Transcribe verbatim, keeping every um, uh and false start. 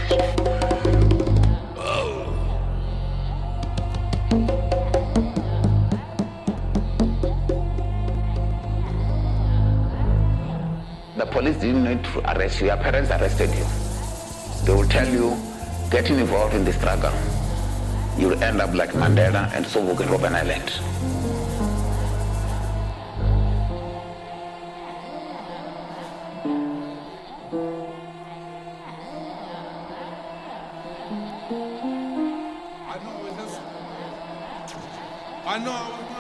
The police didn't need to arrest you. Your parents arrested you. They will tell you, getting involved in the struggle, you'll end up like Mandela and Sobuk in Robben Island. I know, I know.